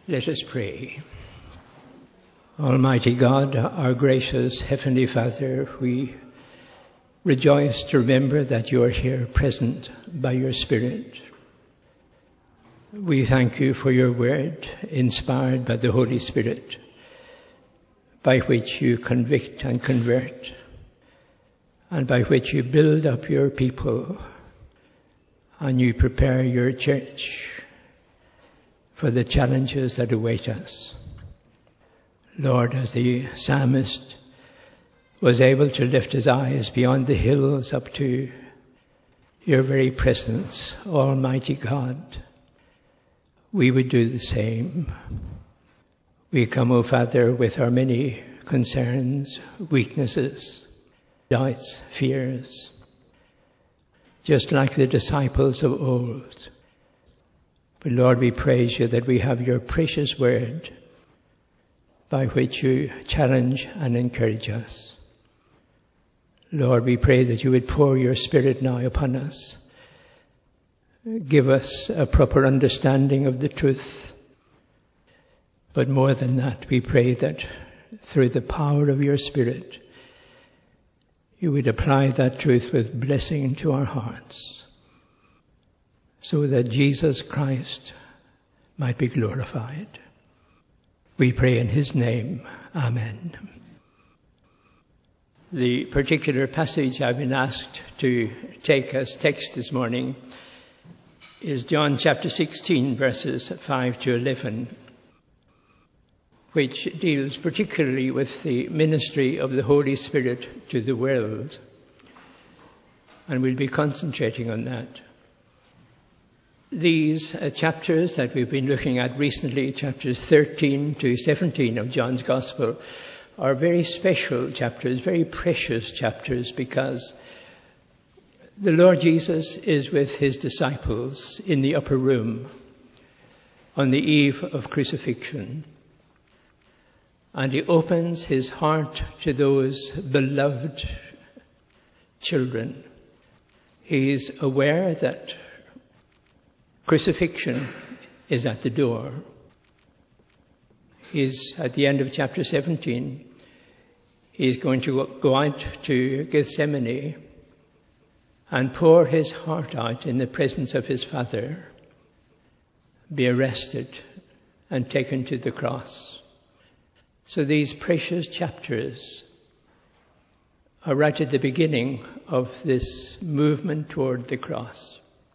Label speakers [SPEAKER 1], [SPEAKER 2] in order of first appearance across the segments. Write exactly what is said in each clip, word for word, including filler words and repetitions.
[SPEAKER 1] Let us pray. Almighty God, our gracious Heavenly Father, we rejoice to remember that you are here present by your Spirit. We thank you for your word, inspired by the Holy Spirit, by which you convict and convert, and by which you build up your people and you prepare your church for the challenges that await us. Lord, as the psalmist was able to lift his eyes beyond the hills up to your very presence, Almighty God, we would do the same. We come, O Father, with our many concerns, weaknesses, doubts, fears, just like the disciples of old. But Lord, we praise you that we have your precious word by which you challenge and encourage us. Lord, we pray that you would pour your Spirit now upon us. Give us a proper understanding of the truth. But more than that, we pray that through the power of your Spirit, you would apply that truth with blessing to our hearts, so that Jesus Christ might be glorified. We pray in his name. Amen. The particular passage I've been asked to take as text this morning is John chapter sixteen, verses five to eleven, which deals particularly with the ministry of the Holy Spirit to the world. And we'll be concentrating on that. These uh, chapters that we've been looking at recently, chapters thirteen to seventeen of John's Gospel, are very special chapters, very precious chapters, because the Lord Jesus is with his disciples in the upper room on the eve of crucifixion. And he opens his heart to those beloved children. He is aware that crucifixion is at the door. He's at the end of chapter seventeen. He's going to go out to Gethsemane and pour his heart out in the presence of his Father, be arrested and taken to the cross. So these precious chapters are right at the beginning of this movement toward the cross.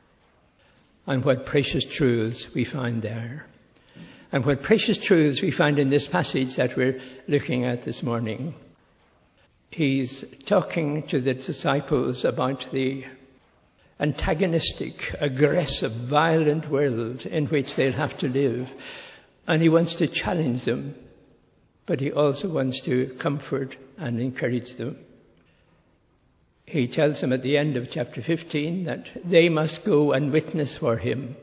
[SPEAKER 1] And what precious truths we find there. And what precious truths we find in this passage that we're looking at this morning. He's talking to the disciples about the antagonistic, aggressive, violent world in which they'll have to live. And he wants to challenge them, but he also wants to comfort and encourage them. He tells them at the end of chapter fifteen that they must go and witness for him.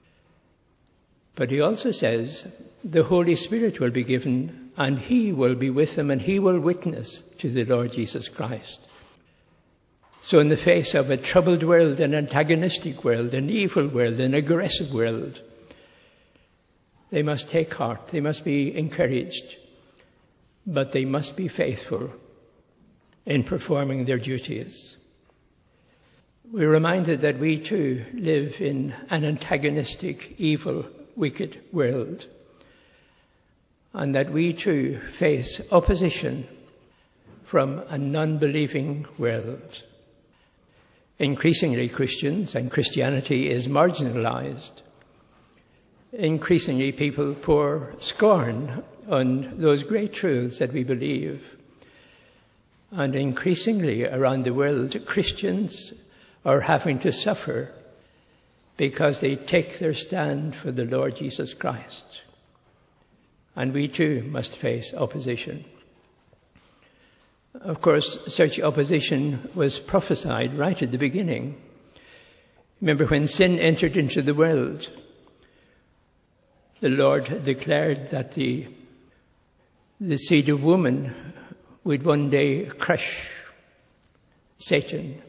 [SPEAKER 1] But he also says the Holy Spirit will be given and he will be with them and he will witness to the Lord Jesus Christ. So in the face of a troubled world, an antagonistic world, an evil world, an aggressive world, they must take heart, they must be encouraged, but they must be faithful in performing their duties. We're reminded that we too live in an antagonistic, evil, wicked world, and that we too face opposition from a non-believing world. Increasingly, Christians and Christianity is marginalized. Increasingly, people pour scorn on those great truths that we believe. And increasingly around the world, Christians are having to suffer because they take their stand for the Lord Jesus Christ. And we too must face opposition. Of course, such opposition was prophesied right at the beginning. Remember when sin entered into the world, the Lord declared that the, the seed of woman would one day crush Satan.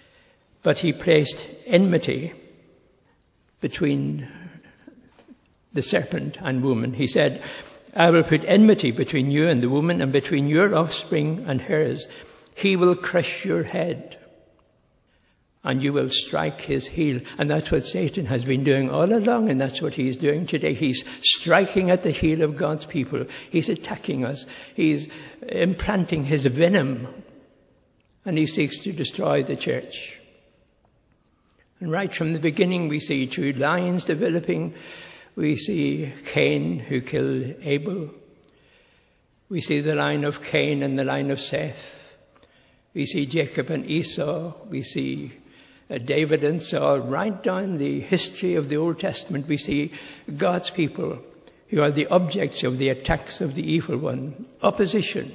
[SPEAKER 1] But he placed enmity between the serpent and woman. He said, I will put enmity between you and the woman, and between your offspring and hers. He will crush your head, and you will strike his heel. And that's what Satan has been doing all along, and that's what he's doing today. He's striking at the heel of God's people. He's attacking us. He's implanting his venom, and he seeks to destroy the church. And right from the beginning, we see two lines developing. We see Cain, who killed Abel. We see the line of Cain and the line of Seth. We see Jacob and Esau. We see uh, David and Saul. Right down the history of the Old Testament, we see God's people who are the objects of the attacks of the evil one. Opposition.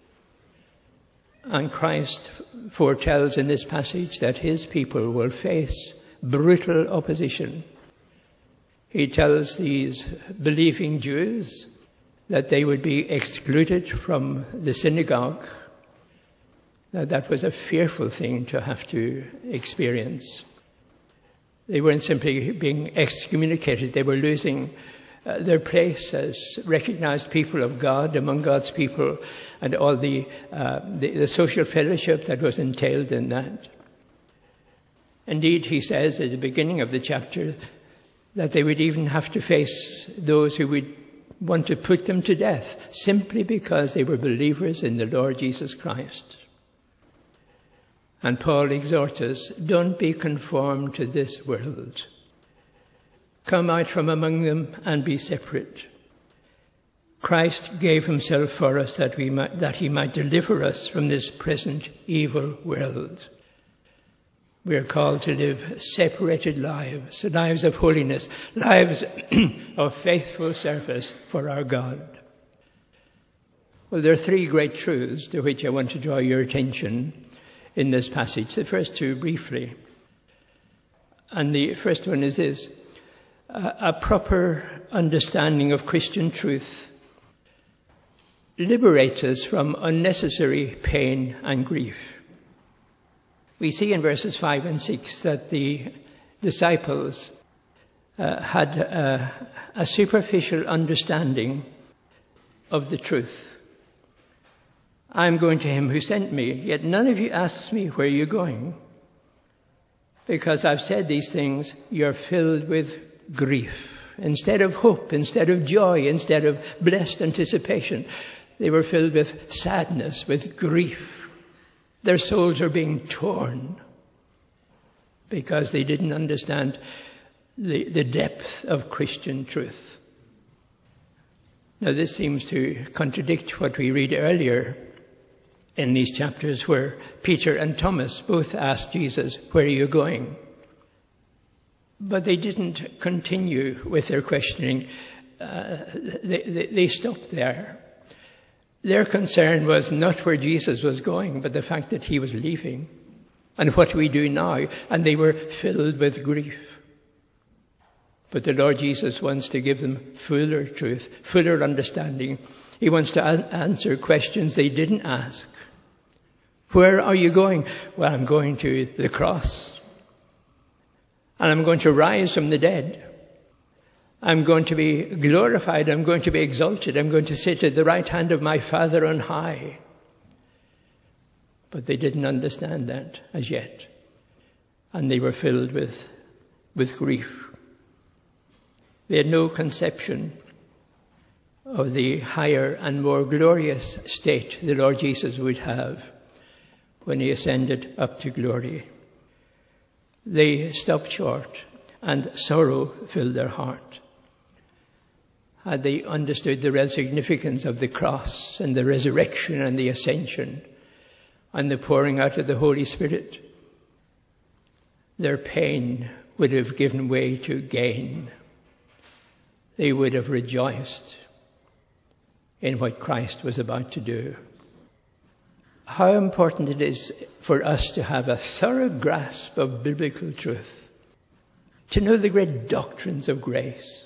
[SPEAKER 1] And Christ foretells in this passage that his people will face brutal opposition. He tells these believing Jews that they would be excluded from the synagogue. Now, that was a fearful thing to have to experience. They weren't simply being excommunicated, they were losing uh, their place as recognized people of God among God's people, and all the, uh, the, the social fellowship that was entailed in that. Indeed, he says at the beginning of the chapter that they would even have to face those who would want to put them to death simply because they were believers in the Lord Jesus Christ. And Paul exhorts us, don't be conformed to this world. Come out from among them and be separate. Christ gave himself for us that we might, that he might deliver us from this present evil world. We are called to live separated lives, lives of holiness, lives of faithful service for our God. Well, there are three great truths to which I want to draw your attention in this passage. The first two briefly. And the first one is this: a proper understanding of Christian truth liberates us from unnecessary pain and grief. We see in verses five and six that the disciples uh, had uh, a superficial understanding of the truth. I'm going to him who sent me, yet none of you asks me, where are you going? Because I've said these things, you're filled with grief. Instead of hope, instead of joy, instead of blessed anticipation, they were filled with sadness, with grief. Their souls are being torn because they didn't understand the, the depth of Christian truth. Now, this seems to contradict what we read earlier in these chapters, where Peter and Thomas both asked Jesus, where are you going? But they didn't continue with their questioning. Uh, they, they, they stopped there. Their concern was not where Jesus was going, but the fact that he was leaving. And what we do now. And they were filled with grief. But the Lord Jesus wants to give them fuller truth, fuller understanding. He wants to a- answer questions they didn't ask. Where are you going? Well, I'm going to the cross. And I'm going to rise from the dead. I'm going to be glorified. I'm going to be exalted. I'm going to sit at the right hand of my Father on high. But they didn't understand that as yet. And they were filled with, with grief. They had no conception of the higher and more glorious state the Lord Jesus would have when he ascended up to glory. They stopped short, and sorrow filled their heart. Had they understood the real significance of the cross and the resurrection and the ascension and the pouring out of the Holy Spirit, their pain would have given way to gain. They would have rejoiced in what Christ was about to do. How important it is for us to have a thorough grasp of biblical truth, to know the great doctrines of grace.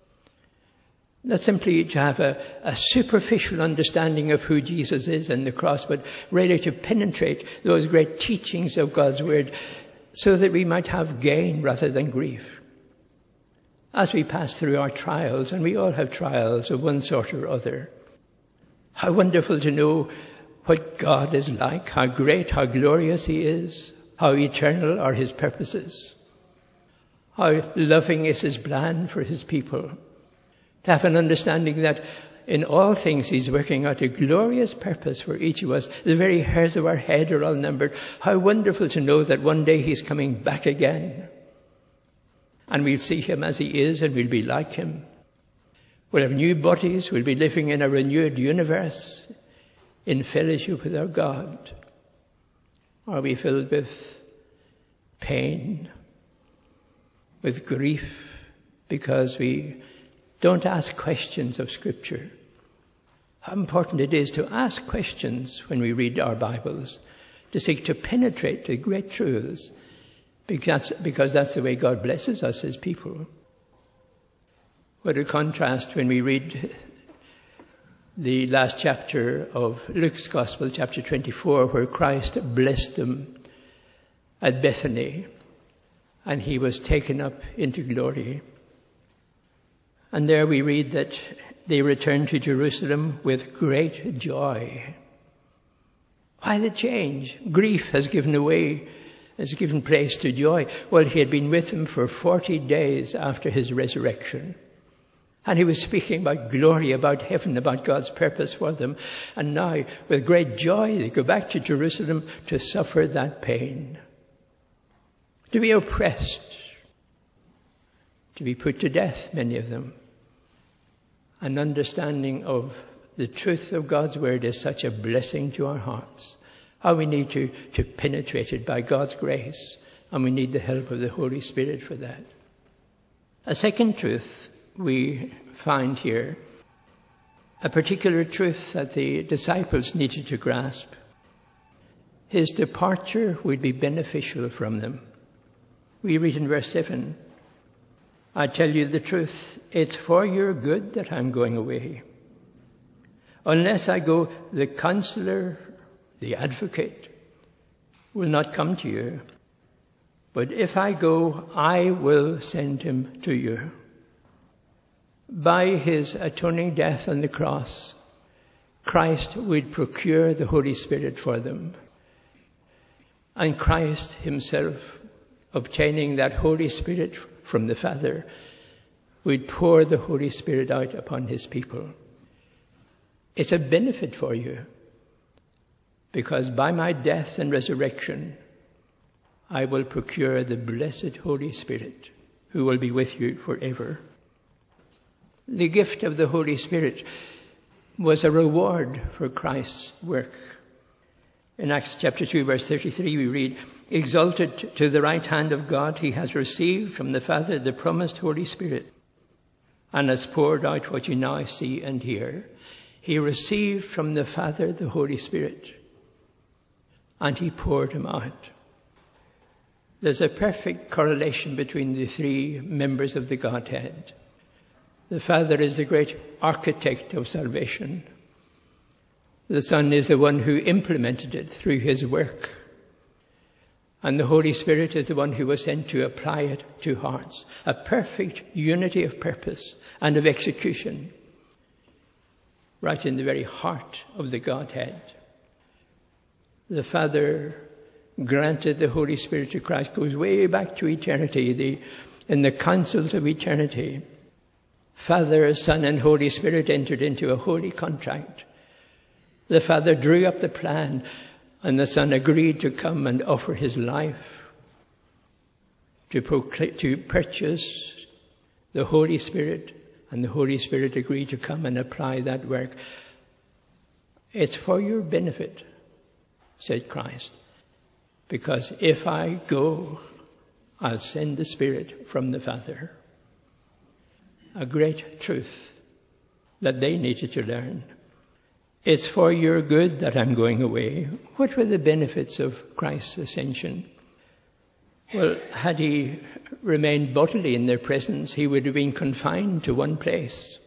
[SPEAKER 1] Not simply to have a, a superficial understanding of who Jesus is and the cross, but really to penetrate those great teachings of God's Word so that we might have gain rather than grief. as we pass through our trials, and we all have trials of one sort or other. How wonderful to know what God is like, how great, how glorious He is, how eternal are His purposes, how loving is His plan for His people. To have an understanding that in all things He's working out a glorious purpose for each of us. The very hairs of our head are all numbered. How wonderful to know that one day He's coming back again. And we'll see Him as He is, and we'll be like Him. We'll have new bodies. We'll be living in a renewed universe in fellowship with our God. Are we filled with pain, with grief, because we don't ask questions of Scripture? How important it is to ask questions when we read our Bibles, to seek to penetrate the great truths, because, because that's the way God blesses us as people. What a contrast when we read the last chapter of Luke's Gospel, chapter twenty-four, where Christ blessed them at Bethany, and He was taken up into glory. And there we read that they returned to Jerusalem with great joy. Why the change? Grief has given away, has given place to joy. Well, He had been with them for forty days after His resurrection. And He was speaking about glory, about heaven, about God's purpose for them. And now, with great joy, they go back to Jerusalem to suffer that pain, to be oppressed, to be put to death, many of them. An understanding of the truth of God's Word is such a blessing to our hearts. How we need to, to penetrate it by God's grace. And we need the help of the Holy Spirit for that. A second truth we find here, a particular truth that the disciples needed to grasp. His departure would be beneficial from them. We read in verse seven, I tell you the truth, it's for your good that I'm going away. Unless I go, the Counselor, the Advocate, will not come to you. But if I go, I will send Him to you. By His atoning death on the cross, Christ would procure the Holy Spirit for them. And Christ Himself, obtaining that Holy Spirit from the Father, would pour the Holy Spirit out upon His people. It's a benefit for you, because by my death and resurrection, I will procure the blessed Holy Spirit, who will be with you forever. The gift of the Holy Spirit was a reward for Christ's work. In Acts chapter two, verse thirty-three, we read, exalted to the right hand of God, He has received from the Father the promised Holy Spirit, and has poured out what you now see and hear. He received from the Father the Holy Spirit, and He poured Him out. There's a perfect correlation between the three members of the Godhead. The Father is the great architect of salvation. The Son is the one who implemented it through His work. And the Holy Spirit is the one who was sent to apply it to hearts. A perfect unity of purpose and of execution, right in the very heart of the Godhead. The Father granted the Holy Spirit to Christ, goes way back to eternity, the, in the councils of eternity. Father, Son, and Holy Spirit entered into a holy contract. The Father drew up the plan, and the Son agreed to come and offer His life to, proclaim, to purchase the Holy Spirit, and the Holy Spirit agreed to come and apply that work. It's for your benefit, said Christ, because if I go, I'll send the Spirit from the Father. A great truth that they needed to learn. It's for your good that I'm going away. What were the benefits of Christ's ascension? Well, had He remained bodily in their presence, He would have been confined to one place.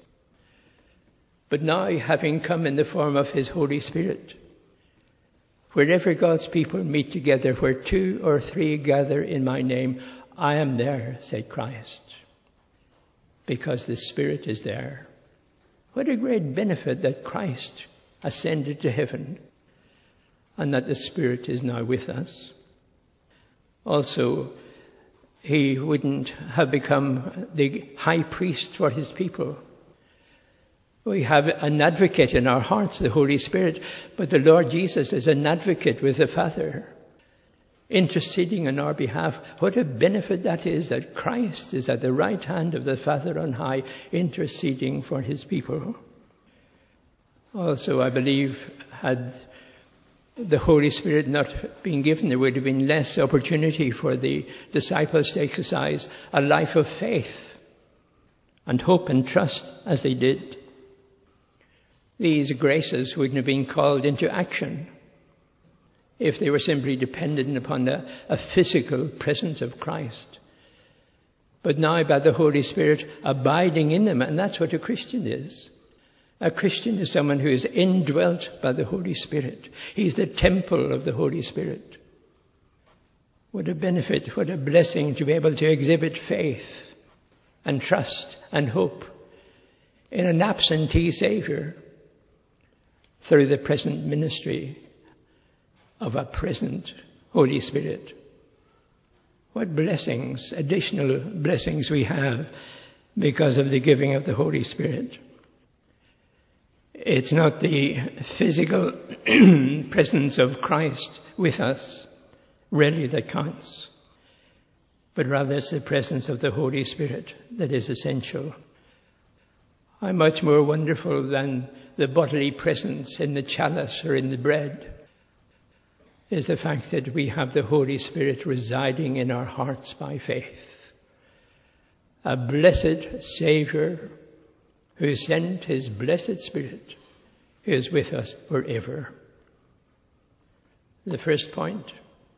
[SPEAKER 1] But now, having come in the form of His Holy Spirit, wherever God's people meet together, where two or three gather in my name, I am there, said Christ. because the Spirit is there. What a great benefit that Christ ascended to heaven and that the Spirit is now with us. Also, he wouldn't have become the high priest for his people. We have an advocate in our hearts, the Holy Spirit, but the Lord Jesus is an advocate with the Father, interceding on our behalf. What a benefit that is, that Christ is at the right hand of the Father on high, interceding for his people. Also, I believe, had the Holy Spirit not been given, there would have been less opportunity for the disciples to exercise a life of faith and hope and trust as they did. These graces wouldn't have been called into action if they were simply dependent upon a, a physical presence of Christ. But now by the Holy Spirit abiding in them, and that's what a Christian is. A Christian is someone who is indwelt by the Holy Spirit. He's the temple of the Holy Spirit. What a benefit, what a blessing to be able to exhibit faith and trust and hope in an absentee Savior through the present ministry of a present Holy Spirit. What blessings, additional blessings we have because of the giving of the Holy Spirit. It's not the physical presence of Christ with us really that counts, but rather it's the presence of the Holy Spirit that is essential. How much more wonderful than the bodily presence in the chalice or in the bread is the fact that we have the Holy Spirit residing in our hearts by faith. A blessed Savior who sent his blessed Spirit, who is with us forever. The first point,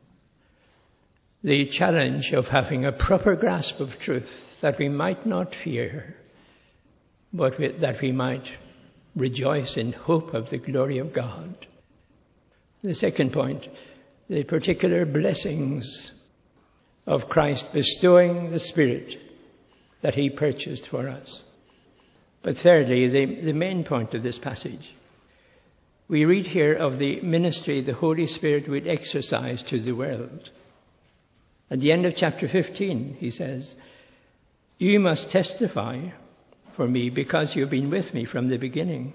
[SPEAKER 1] the challenge of having a proper grasp of truth, that we might not fear, but that we might rejoice in hope of the glory of God. The second point, the particular blessings of Christ bestowing the Spirit that he purchased for us. But thirdly, the, the main point of this passage, we read here of the ministry the Holy Spirit would exercise to the world. At the end of chapter fifteen, he says, "You must testify for me because you've been with me from the beginning.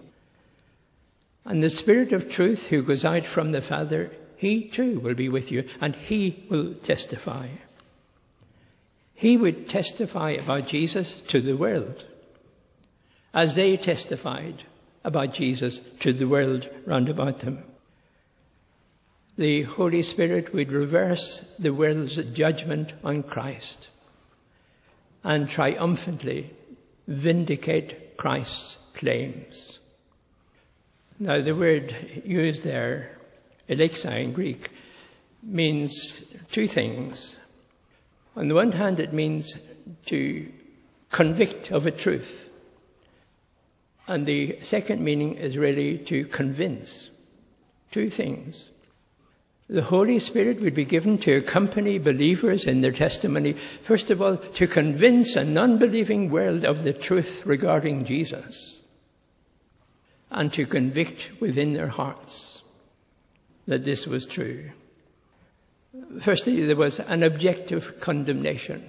[SPEAKER 1] And the Spirit of truth who goes out from the Father, he too will be with you, and he will testify." He would testify about Jesus to the world, as they testified about Jesus to the world round about them. The Holy Spirit would reverse the world's judgment on Christ and triumphantly vindicate Christ's claims. Now, the word used there, elexai in Greek, means two things. On the one hand, it means to convict of a truth. And the second meaning is really to convince. Two things. The Holy Spirit would be given to accompany believers in their testimony, first of all, to convince a non-believing world of the truth regarding Jesus, and to convict within their hearts that this was true. Firstly, there was an objective condemnation.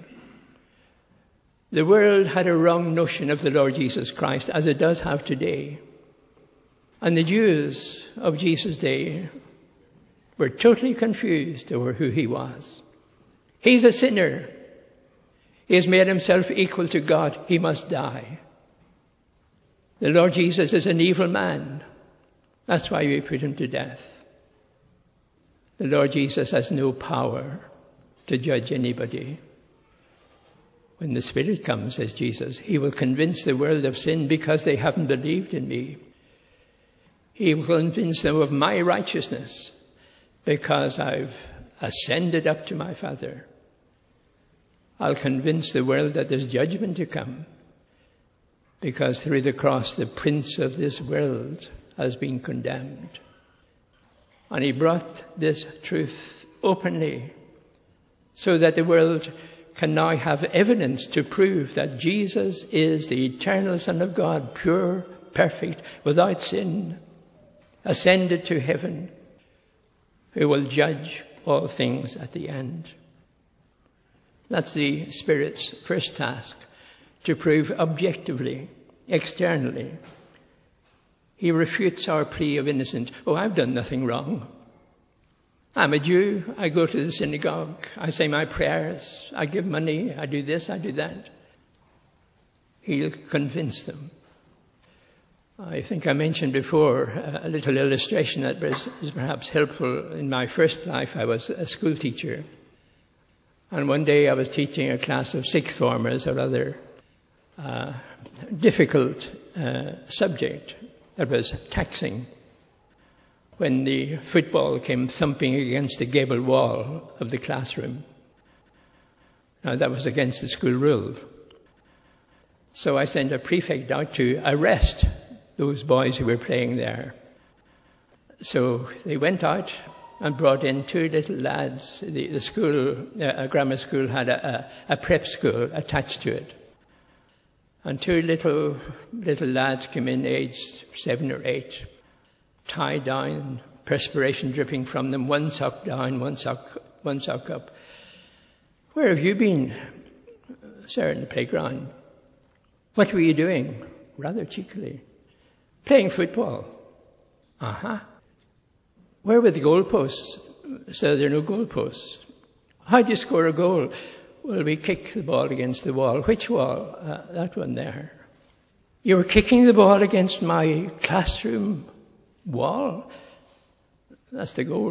[SPEAKER 1] The world had a wrong notion of the Lord Jesus Christ, as it does have today. And the Jews of Jesus' day were totally confused over who he was. He's a sinner. He has made himself equal to God. He must die. The Lord Jesus is an evil man. That's why we put him to death. The Lord Jesus has no power to judge anybody. When the Spirit comes, says Jesus, he will convince the world of sin because they haven't believed in me. He will convince them of my righteousness because I've ascended up to my Father. I'll convince the world that there's judgment to come because through the cross the prince of this world has been condemned. And he brought this truth openly so that the world can now have evidence to prove that Jesus is the eternal Son of God, pure, perfect, without sin, ascended to heaven, who will judge all things at the end. That's the Spirit's first task, to prove objectively, externally. He refutes our plea of innocence. Oh, I've done nothing wrong. I'm a Jew. I go to the synagogue. I say my prayers. I give money. I do this. I do that. He'll convince them. I think I mentioned before a little illustration that was, is perhaps helpful. In my first life, I was a school teacher. And one day I was teaching a class of sixth formers, a rather uh, difficult uh, subject that was taxing, when the football came thumping against the gable wall of the classroom. Now, that was against the school rule. So I sent a prefect out to arrest those boys who were playing there. So they went out and brought in two little lads. The, the school, uh, a grammar school, had a, a, a prep school attached to it. And two little little lads came in, aged seven or eight, tied down, perspiration dripping from them, one sock down, one sock, one sock up. Where have you been? Sir, in the playground. What were you doing? Rather cheekily. Playing football. Uh-huh. Where were the goalposts? So there are no goalposts. How do you score a goal? Well, we kick the ball against the wall. Which wall? Uh, that one there. You were kicking the ball against my classroom wall? That's the goal.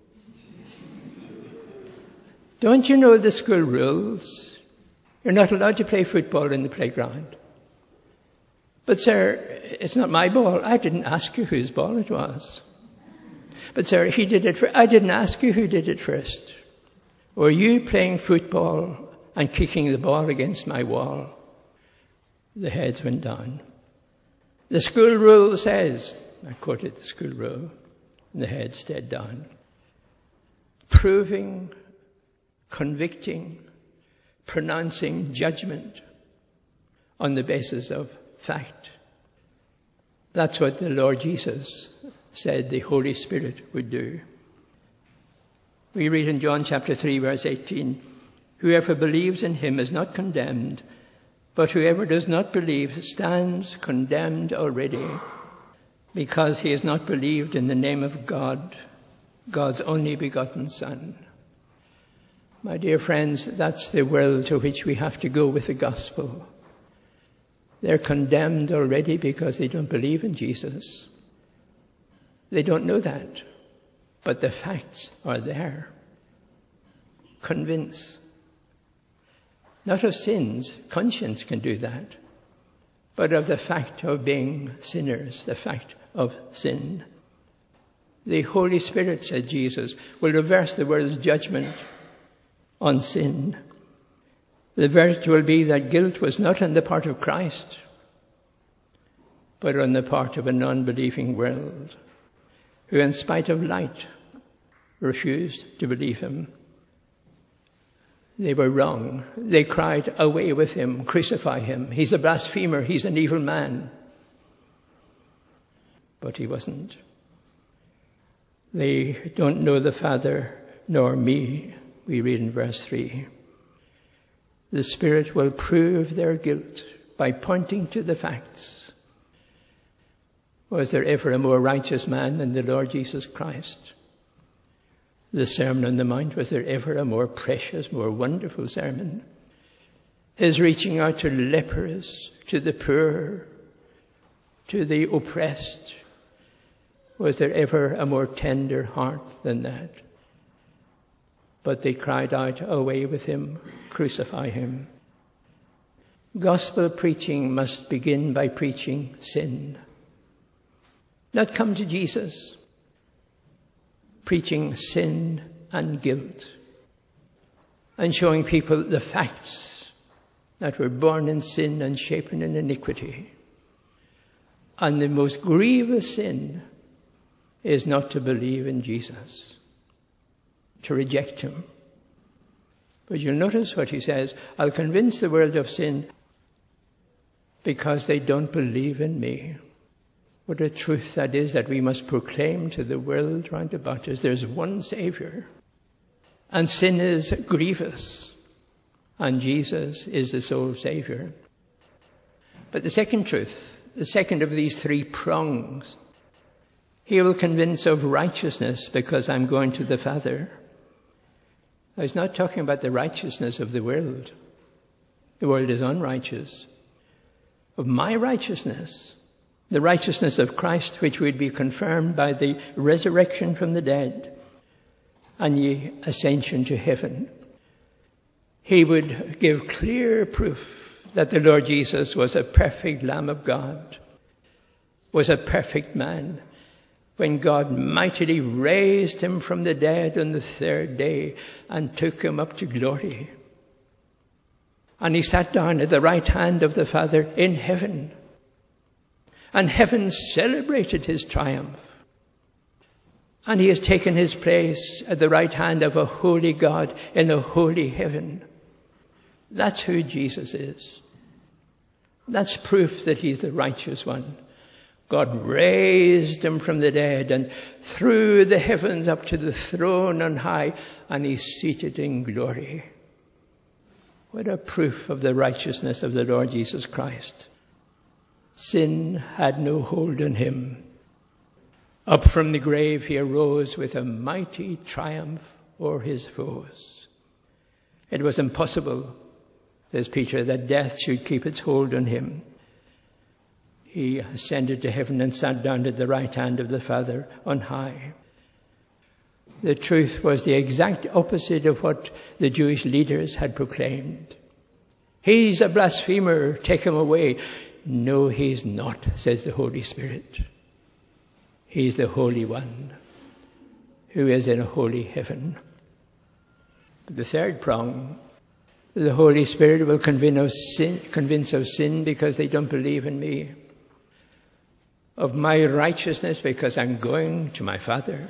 [SPEAKER 1] Don't you know the school rules? You're not allowed to play football in the playground. But sir, it's not my ball. I didn't ask you whose ball it was. But sir, he did it first. I didn't ask you who did it first. Were you playing football and kicking the ball against my wall? The heads went down. The school rule says, I quoted the school rule, and the heads stayed down. Proving, convicting, pronouncing judgment on the basis of fact. That's what the Lord Jesus said the Holy Spirit would do. We read in John chapter three, verse eighteen, whoever believes in him is not condemned, but whoever does not believe stands condemned already, because he has not believed in the name of God, God's only begotten Son. My dear friends, that's the world to which we have to go with the gospel. They're condemned already because they don't believe in Jesus. They don't know that, but the facts are there. Convince. Not of sins, conscience can do that, but of the fact of being sinners, the fact of sin. The Holy Spirit, said Jesus, will reverse the world's judgment on sin. The verdict will be that guilt was not on the part of Christ, but on the part of a non-believing world, who in spite of light refused to believe him. They were wrong. They cried, away with him, crucify him. He's a blasphemer, he's an evil man. But he wasn't. They don't know the Father nor me, we read in verse three. The Spirit will prove their guilt by pointing to the facts. Was there ever a more righteous man than the Lord Jesus Christ? The Sermon on the Mount, was there ever a more precious, more wonderful sermon? His reaching out to lepers, to the poor, to the oppressed. Was there ever a more tender heart than that? But they cried out, away with him, crucify him. Gospel preaching must begin by preaching sin. Not come to Jesus. Preaching sin and guilt. And showing people the facts that we're born in sin and shapen in iniquity. And the most grievous sin is not to believe in Jesus, to reject him. But you'll notice what he says, I'll convince the world of sin because they don't believe in me. What a truth that is, that we must proclaim to the world round about us. There's one Saviour, and sin is grievous, and Jesus is the sole Saviour. But the second truth, the second of these three prongs, he will convince of righteousness because I'm going to the Father. Now, he's not talking about the righteousness of the world. The world is unrighteous. Of my righteousness, the righteousness of Christ, which would be confirmed by the resurrection from the dead and the ascension to heaven. He would give clear proof that the Lord Jesus was a perfect Lamb of God, was a perfect man, when God mightily raised him from the dead on the third day and took him up to glory. And he sat down at the right hand of the Father in heaven. And heaven celebrated his triumph. And he has taken his place at the right hand of a holy God in a holy heaven. That's who Jesus is. That's proof that he's the righteous one. God raised him from the dead and threw the heavens up to the throne on high, and he's seated in glory. What a proof of the righteousness of the Lord Jesus Christ. Sin had no hold on him. Up from the grave he arose with a mighty triumph o'er his foes. It was impossible, says Peter, that death should keep its hold on him. He ascended to heaven and sat down at the right hand of the Father on high. The truth was the exact opposite of what the Jewish leaders had proclaimed. He's a blasphemer, take him away. No, he's not, says the Holy Spirit. He's the Holy One who is in a holy heaven. The third prong, the Holy Spirit will convince of sin, convince of sin because they don't believe in me. Of my righteousness because I'm going to my Father.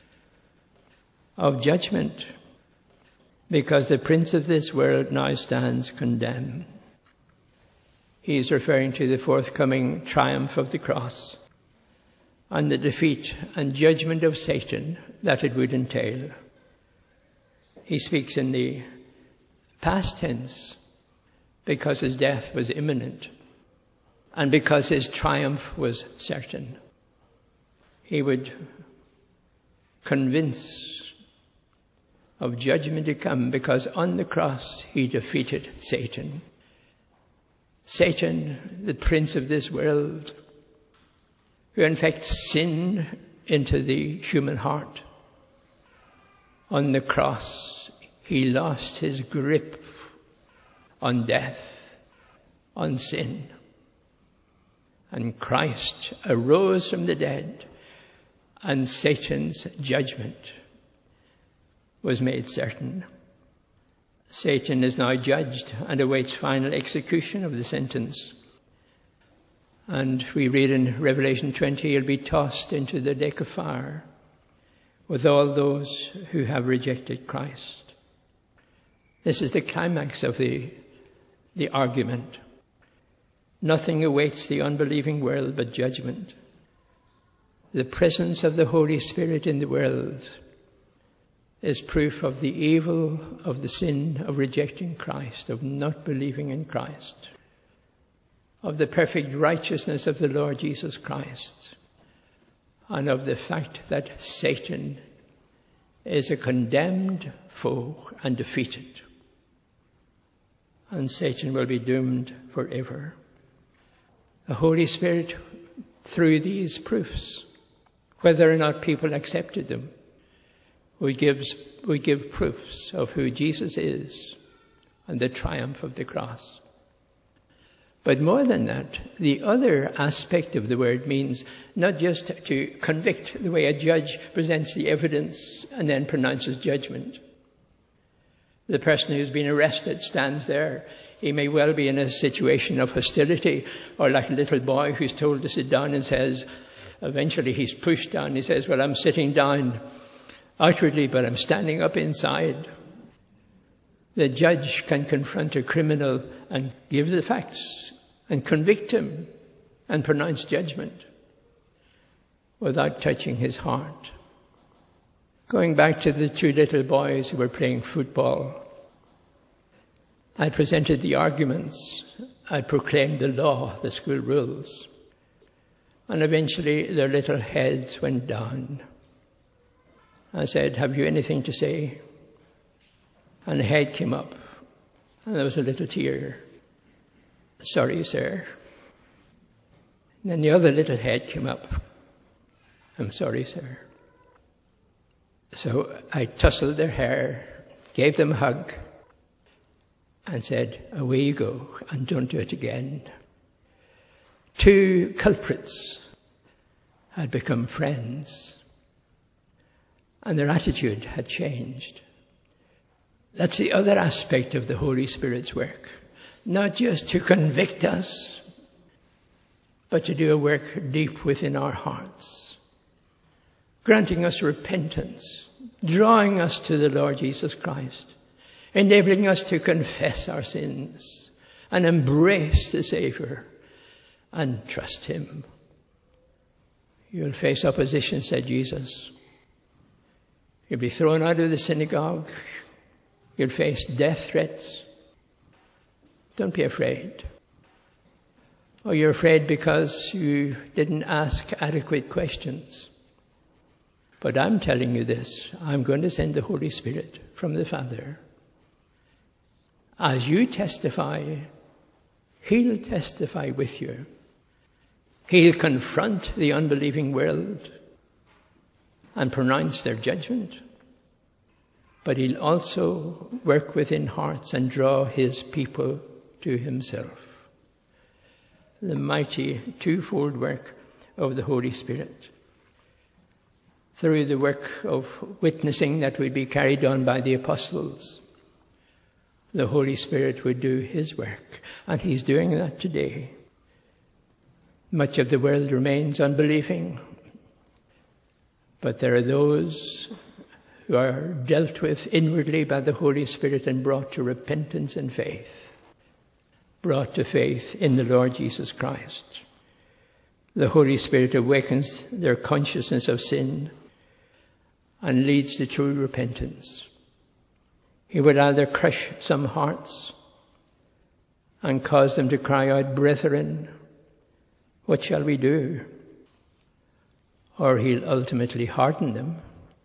[SPEAKER 1] Of judgment because the prince of this world now stands condemned. He's referring to the forthcoming triumph of the cross and the defeat and judgment of Satan that it would entail. He speaks in the past tense because his death was imminent and because his triumph was certain. He would convince of judgment to come because on the cross he defeated Satan. Satan, the prince of this world, who infects sin into the human heart. On the cross, he lost his grip on death, on sin. And Christ arose from the dead, and Satan's judgment was made certain. Satan is now judged and awaits final execution of the sentence. And we read in Revelation twenty, he'll be tossed into the lake of fire with all those who have rejected Christ. This is the climax of the, the argument. Nothing awaits the unbelieving world but judgment. The presence of the Holy Spirit in the world is proof of the evil, of the sin of rejecting Christ, of not believing in Christ, of the perfect righteousness of the Lord Jesus Christ, and of the fact that Satan is a condemned foe and defeated. And Satan will be doomed forever. The Holy Spirit, through these proofs, whether or not people accepted them, we give, we give proofs of who Jesus is and the triumph of the cross. But more than that, the other aspect of the word means not just to convict the way a judge presents the evidence and then pronounces judgment. The person who's been arrested stands there. He may well be in a situation of hostility, or like a little boy who's told to sit down and says, eventually he's pushed down. He says, well, I'm sitting down outwardly, but I'm standing up inside. The judge can confront a criminal and give the facts and convict him and pronounce judgment without touching his heart. Going back to the two little boys who were playing football, I presented the arguments. I proclaimed the law, the school rules. And eventually their little heads went down. I said, "Have you anything to say?" And the head came up, and there was a little tear. "Sorry, sir." And then the other little head came up. "I'm sorry, sir." So I tousled their hair, gave them a hug, and said, "Away you go, and don't do it again." Two culprits had become friends, and their attitude had changed. That's the other aspect of the Holy Spirit's work. Not just to convict us, but to do a work deep within our hearts, granting us repentance, drawing us to the Lord Jesus Christ, enabling us to confess our sins and embrace the Savior and trust Him. You'll face opposition, said Jesus. You'll be thrown out of the synagogue. You'll face death threats. Don't be afraid. Or you're afraid because you didn't ask adequate questions. But I'm telling you this. I'm going to send the Holy Spirit from the Father. As you testify, He'll testify with you. He'll confront the unbelieving world and pronounce their judgment. But He'll also work within hearts and draw His people to Himself. The mighty twofold work of the Holy Spirit. Through the work of witnessing that would be carried on by the apostles, the Holy Spirit would do His work. And He's doing that today. Much of the world remains unbelieving. But there are those who are dealt with inwardly by the Holy Spirit and brought to repentance and faith. Brought to faith in the Lord Jesus Christ. The Holy Spirit awakens their consciousness of sin and leads to true repentance. He would either crush some hearts and cause them to cry out, "Brethren, what shall we do?" Or He'll ultimately harden them.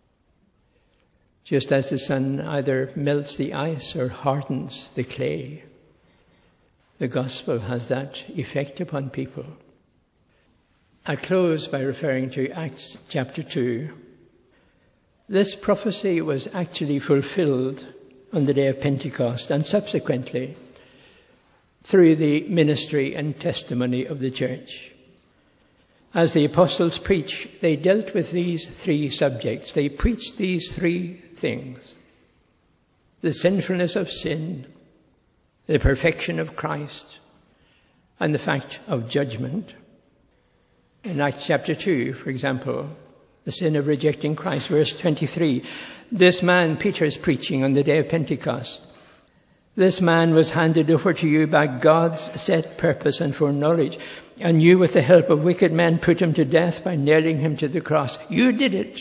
[SPEAKER 1] Just as the sun either melts the ice or hardens the clay. The gospel has that effect upon people. I close by referring to Acts chapter two. This prophecy was actually fulfilled on the day of Pentecost and subsequently through the ministry and testimony of the church. As the apostles preached, they dealt with these three subjects. They preached these three things. The sinfulness of sin, the perfection of Christ, and the fact of judgment. In Acts chapter two, for example, the sin of rejecting Christ, verse twenty-three. This man, Peter is preaching on the day of Pentecost. This man was handed over to you by God's set purpose and foreknowledge. And you, with the help of wicked men, put him to death by nailing him to the cross. You did it.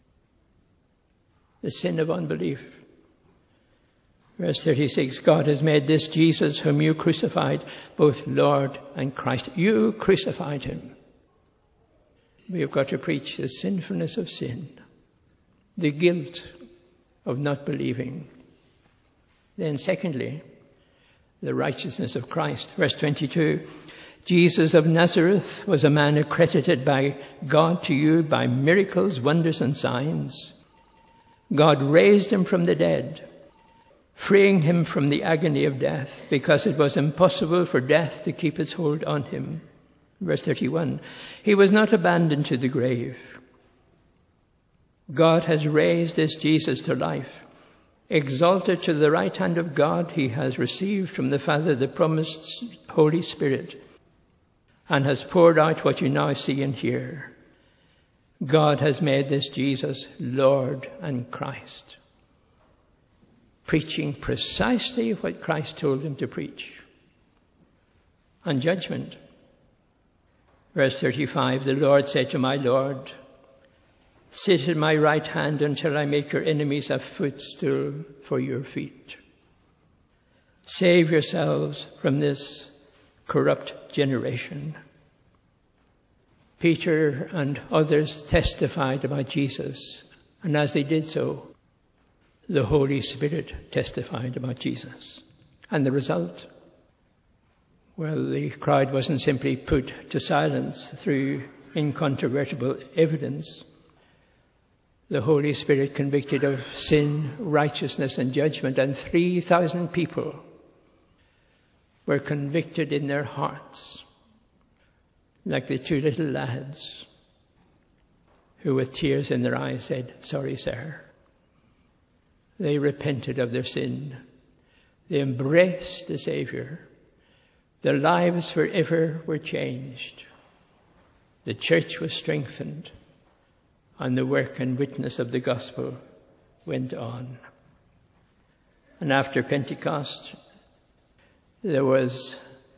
[SPEAKER 1] The sin of unbelief. Verse thirty-six, God has made this Jesus whom you crucified, both Lord and Christ. You crucified Him. We have got to preach the sinfulness of sin, the guilt of not believing. Then secondly, the righteousness of Christ. Verse twenty-two, Jesus of Nazareth was a man accredited by God to you by miracles, wonders, and signs. God raised Him from the dead, freeing Him from the agony of death, because it was impossible for death to keep its hold on Him. Verse thirty-one, He was not abandoned to the grave. God has raised this Jesus to life. Exalted to the right hand of God, He has received from the Father the promised Holy Spirit and has poured out what you now see and hear. God has made this Jesus Lord and Christ. preaching precisely what Christ told him to preach. On judgment. Verse thirty-five, the Lord said to my Lord, sit at my right hand until I make your enemies a footstool for your feet. Save yourselves from this corrupt generation. Peter and others testified about Jesus, and as they did so, the Holy Spirit testified about Jesus. And the result? Well, the crowd wasn't simply put to silence through incontrovertible evidence. The Holy Spirit convicted of sin, righteousness, and judgment, and three thousand people were convicted in their hearts, like the two little lads who with tears in their eyes said, sorry, sir. They repented of their sin. They embraced the Savior. Their lives forever were changed. The church was strengthened, and the work and witness of the gospel went on. And after Pentecost, there was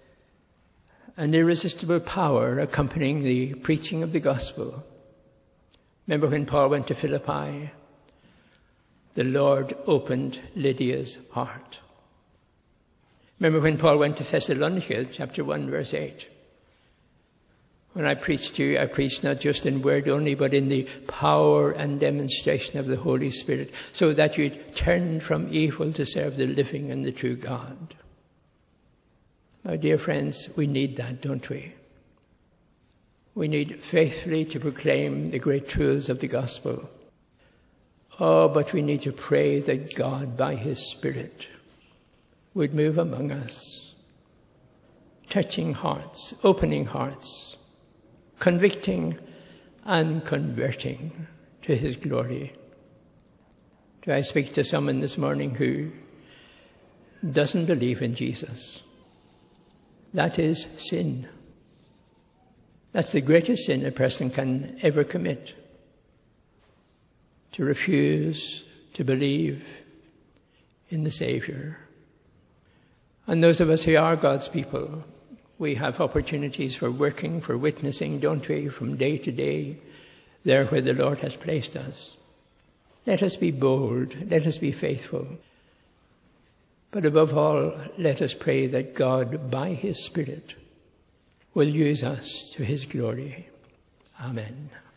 [SPEAKER 1] an irresistible power accompanying the preaching of the gospel. Remember when Paul went to Philippi? The Lord opened Lydia's heart. Remember when Paul went to Thessalonica, chapter one, verse eight? When I preached to you, I preached not just in word only, but in the power and demonstration of the Holy Spirit, so that you'd turn from evil to serve the living and the true God. My dear friends, we need that, don't we? We need faithfully to proclaim the great truths of the gospel. Oh, but we need to pray that God, by His Spirit, would move among us, touching hearts, opening hearts, convicting and converting to His glory. Do I speak to someone this morning who doesn't believe in Jesus? That is sin. That's the greatest sin a person can ever commit. To refuse to believe in the Savior. And those of us who are God's people, we have opportunities for working, for witnessing, don't we, from day to day, there where the Lord has placed us. Let us be bold. Let us be faithful. But above all, let us pray that God, by His Spirit, will use us to His glory. Amen.